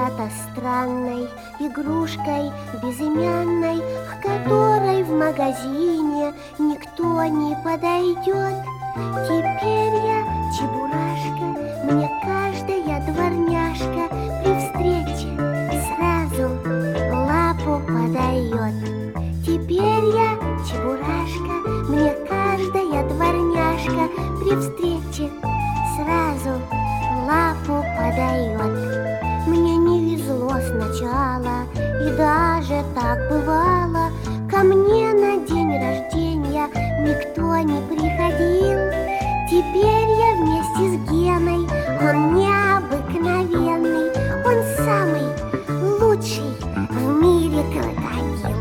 когда-то странной игрушкой безымянной, к которой в магазине никто не подойдет. Теперь я чебурашка, мне каждая дворняжка при встрече сразу лапу подает. Теперь я чебурашка, мне каждая дворняжка при встрече сразу лапу подает. Мне не везло сначала, и даже так бывало. Ко мне на день рождения никто не приходил. Теперь я вместе с Геной, он необыкновенный, он самый лучший в мире крокодил.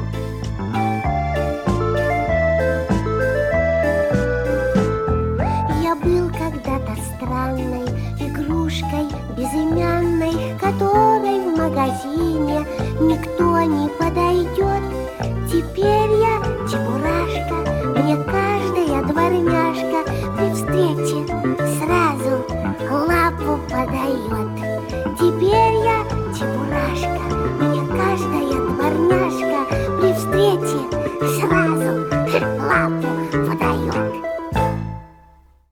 Я был когда-то странной игрушкой безымянной, к которой в магазине никто не подойдет. Теперь я чебурашка, мне каждая дворняжка при встрече